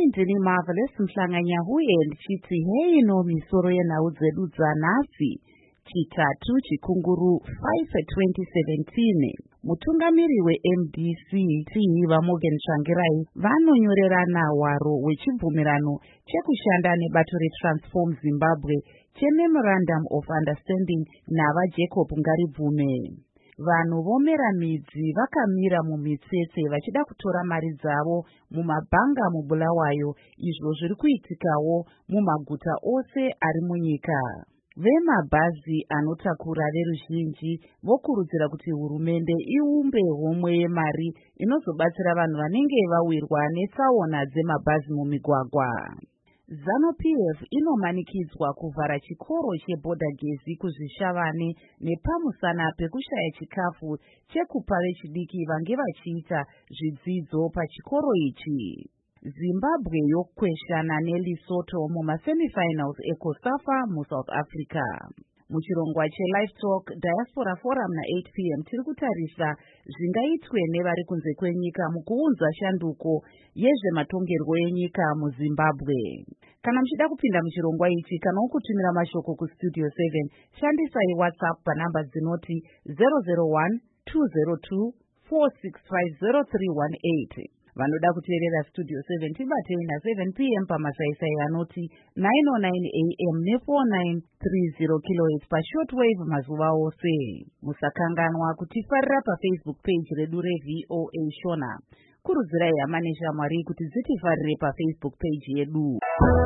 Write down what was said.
ndini Marvelous Mhlanganyahuye ndichiti hei no misoro yenhau dzedu dzanhasi chitatu chikunguru 5/2017. Mutungamiri weMDC vaMorgan Tsvangirai vanonyorerana hwaro hwechibvumirano chekushanda nebato reTransform Zimbabwe cheMemorandum of Understanding navaJacob Ngaribvume. Vanhu vomera midzi vakamira mumitsetse vachida kutora mari dzavo mumabhanga muBulawayo, izvo zviri kuitikawo mumaguta ose ari munyika. Vemabhazi anotakura veruzhinji vokurudzira kuti hurumende iumbe homwe yemari inozobatsira vanhu vanenge vawirwa netsaona dzemabhazi mumigwagwa. ZANU-PF inomanikidzwa kuvhara chikoro chebhodhagezi kuzvishavane nepamusana pekushaya chikafu chekupa vechidiki vange vachiita zvidzidzo pachikoro ichi. Zimbabwe yokweshana neLesotho mumasemifinals eCOSAFA muSouth Africa. Muchirongwa cheLive Talk Diaspora Forum na8 p.m. tiri kutarisa zvingaitwe nevari kunze kwenyika mukuunza shanduko yezvematongerwo enyika muZimbabwe. Kana muchida kupinda muchirongwa ichi kana ukutumira mashoko kuStudio 7, shandisai WhatsApp panhamba dzinoti 001 202 4650318. Vanoda kuteerera Studio 7 tibatei na7 p.m. pamasaisai anoti 909 a.m. ne4930 kHz pashortwave mazuva ose. Musakanganwa kutifarira paFacebook page redu reVOA Shona. Kurudzirai hama neshamwari kuti dzitifarire paFacebook page yedu.